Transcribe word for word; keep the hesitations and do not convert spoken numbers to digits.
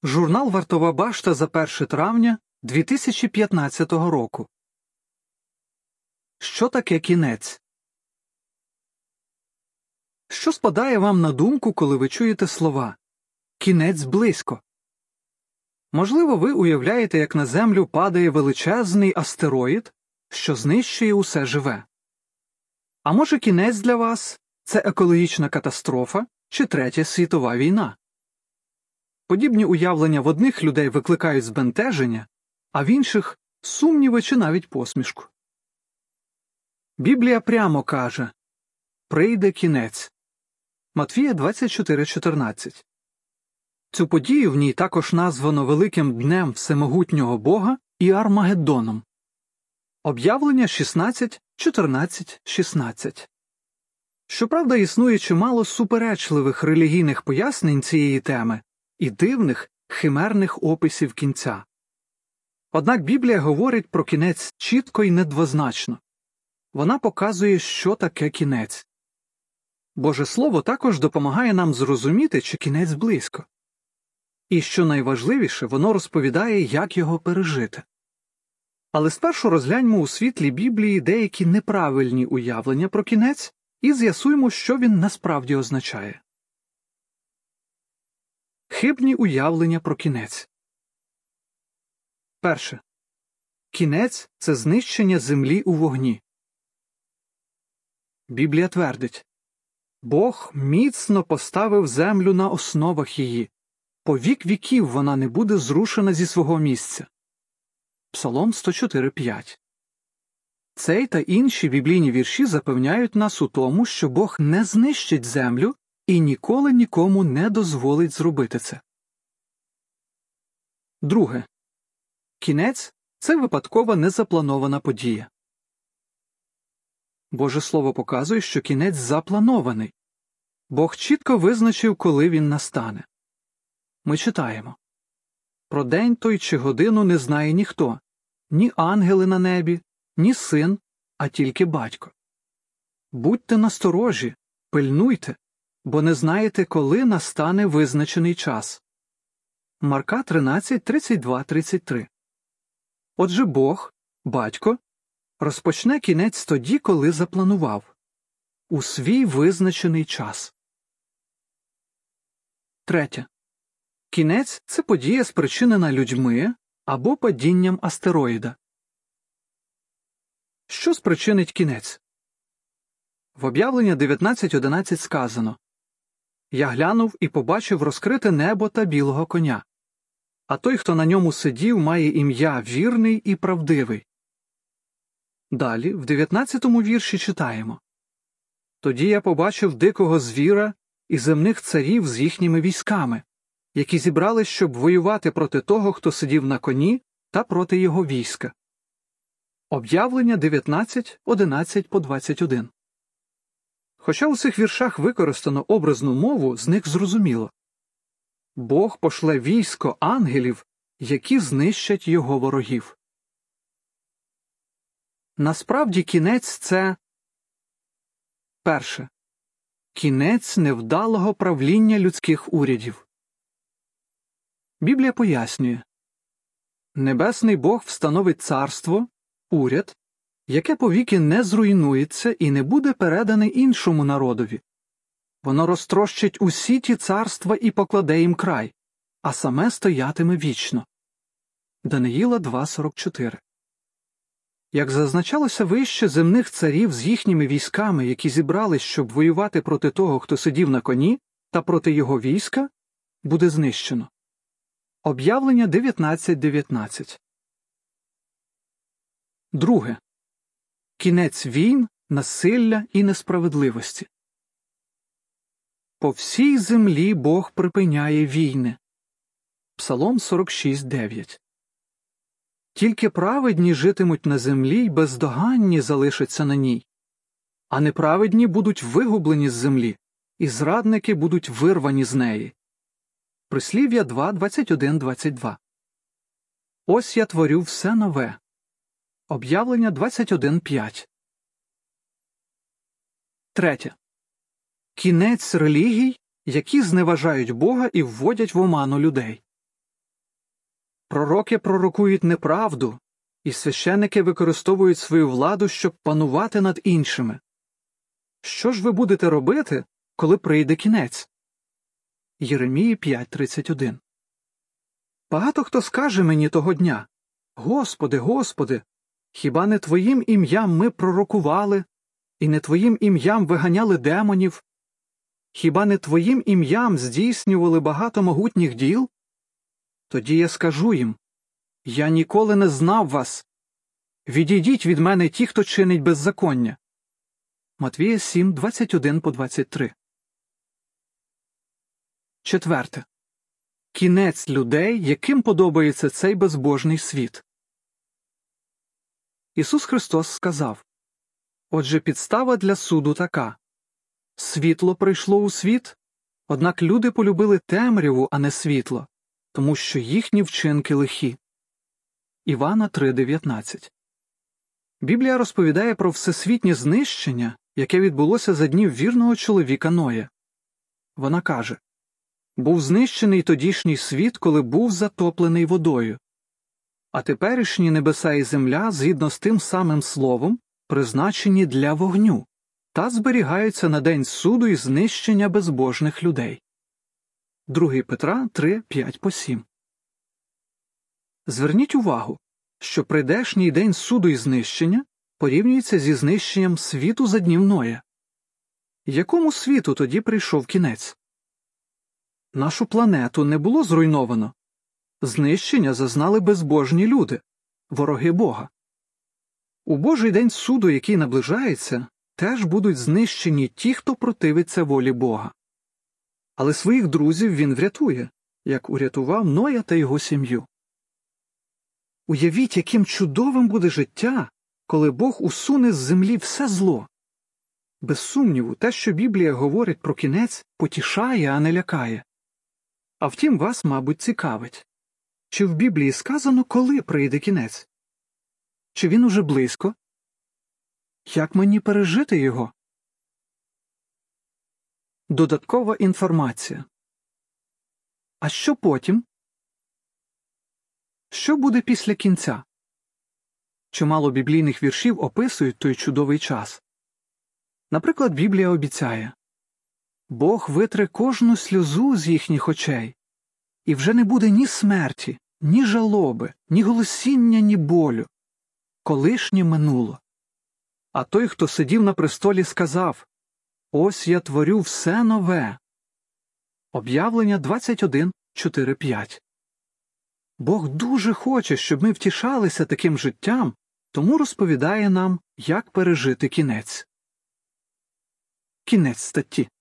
Журнал «Вартова башта» за перше травня дві тисячі п'ятнадцятого року. Що таке кінець? Що спадає вам на думку, коли ви чуєте слова «кінець близько»? Можливо, ви уявляєте, як на Землю падає величезний астероїд, що знищує усе живе. А може, кінець для вас – це екологічна катастрофа чи Третя світова війна? Подібні уявлення в одних людей викликають збентеження, а в інших – сумніви чи навіть посмішку. Біблія прямо каже «прийде кінець» Матвія двадцять чотири чотирнадцять. Цю подію в ній також названо Великим Днем Всемогутнього Бога і Армагеддоном. Об'явлення шістнадцять чотирнадцять шістнадцять. Щоправда, існує чимало суперечливих релігійних пояснень цієї теми і дивних, химерних описів кінця. Однак Біблія говорить про кінець чітко і недвозначно. Вона показує, що таке кінець. Боже Слово також допомагає нам зрозуміти, чи кінець близько. І, що найважливіше, воно розповідає, як його пережити. Але спершу розгляньмо у світлі Біблії деякі неправильні уявлення про кінець і з'ясуємо, що він насправді означає. Хибні уявлення про кінець. Перше. Кінець – це знищення землі у вогні. Біблія твердить: Бог міцно поставив землю на основах її. По вік віків вона не буде зрушена зі свого місця. Псалом сто чотири п'ять. Цей та інші біблійні вірші запевняють нас у тому, що Бог не знищить землю і ніколи нікому не дозволить зробити це. Друге. Кінець – це випадкова незапланована подія. Боже Слово показує, що кінець запланований. Бог чітко визначив, коли він настане. Ми читаємо: «Про день той чи годину не знає ніхто, ні ангели на небі, ні син, а тільки батько. Будьте насторожі, пильнуйте, бо не знаєте, коли настане визначений час». Марка тринадцять тридцять два тридцять три. Отже, Бог, Батько, розпочне кінець тоді, коли запланував. У свій визначений час. Третє. Кінець – це подія, спричинена людьми або падінням астероїда. Що спричинить кінець? В Об'явлення дев'ятнадцять одинадцять сказано: «Я глянув і побачив розкрите небо та білого коня. А той, хто на ньому сидів, має ім'я вірний і правдивий». Далі, в дев'ятнадцятому вірші читаємо: «Тоді я побачив дикого звіра і земних царів з їхніми військами, які зібрались, щоб воювати проти того, хто сидів на коні, та проти його війська». Об'явлення дев'ятнадцять одинадцять по двадцять один. Хоча у цих віршах використано образну мову, з них зрозуміло: Бог пошле військо ангелів, які знищать його ворогів. Насправді кінець – це: перше. Кінець невдалого правління людських урядів. Біблія пояснює: Небесний Бог встановить царство, уряд, яке повіки не зруйнується і не буде передане іншому народові. Воно розтрощить усі ті царства і покладе їм край, а саме стоятиме вічно. Даниїла два сорок чотири. Як зазначалося вище, земних царів з їхніми військами, які зібрались, щоб воювати проти того, хто сидів на коні, та проти його війська, буде знищено. Об'явлення дев'ятнадцять дев'ятнадцять. Друге. Кінець війн, насилля і несправедливості. По всій землі Бог припиняє війни. Псалом сорок шість дев'ять. Тільки праведні житимуть на землі й бездоганні залишаться на ній. А неправедні будуть вигублені з землі, і зрадники будуть вирвані з неї. Прислів'я два двадцять один двадцять два. Ось я творю все нове. Об'явлення двадцять один п'ять. Третє. Кінець релігій, які зневажають Бога і вводять в оману людей. Пророки пророкують неправду, і священники використовують свою владу, щоб панувати над іншими. Що ж ви будете робити, коли прийде кінець? Єремії п'ять тридцять один. Багато хто скаже мені того дня: «Господи, Господи, хіба не Твоїм ім'ям ми пророкували, і не Твоїм ім'ям виганяли демонів? Хіба не Твоїм ім'ям здійснювали багато могутніх діл?» Тоді я скажу їм: «Я ніколи не знав вас. Відійдіть від мене ті, хто чинить беззаконня». Матвія сім двадцять один по двадцять три. Четверте. Кінець людей, яким подобається цей безбожний світ. Ісус Христос сказав: «Отже, підстава для суду така. Світло прийшло у світ, однак люди полюбили темряву, а не світло, тому що їхні вчинки лихі». Івана три дев'ятнадцять. Біблія розповідає про всесвітнє знищення, яке відбулося за днів вірного чоловіка Ноя. Вона каже: «Був знищений тодішній світ, коли був затоплений водою. А теперішні небеса і земля, згідно з тим самим словом, призначені для вогню, та зберігаються на день суду і знищення безбожних людей». Другий Петра три п'ять по сім. Зверніть увагу, що прийдешній день суду і знищення порівнюється зі знищенням світу за днів Ноя. Якому світу тоді прийшов кінець? Нашу планету не було зруйновано. Знищення зазнали безбожні люди, вороги Бога. У Божий день суду, який наближається, теж будуть знищені ті, хто противиться волі Бога. Але своїх друзів він врятує, як урятував Ноя та його сім'ю. Уявіть, яким чудовим буде життя, коли Бог усуне з землі все зло. Без сумніву, те, що Біблія говорить про кінець, потішає, а не лякає. А втім, вас, мабуть, цікавить. Чи в Біблії сказано, коли прийде кінець? Чи він уже близько? Як мені пережити його? Додаткова інформація. А що потім? Що буде після кінця? Чимало біблійних віршів описують той чудовий час. Наприклад, Біблія обіцяє: «Бог витре кожну сльозу з їхніх очей, і вже не буде ні смерті, ні жалоби, ні голосіння, ні болю. Колишнє минуло». А той, хто сидів на престолі, сказав: «Ось я творю все нове». Об'явлення двадцять один чотири п'ять. Бог дуже хоче, щоб ми втішалися таким життям, тому розповідає нам, як пережити кінець. Кінець статті.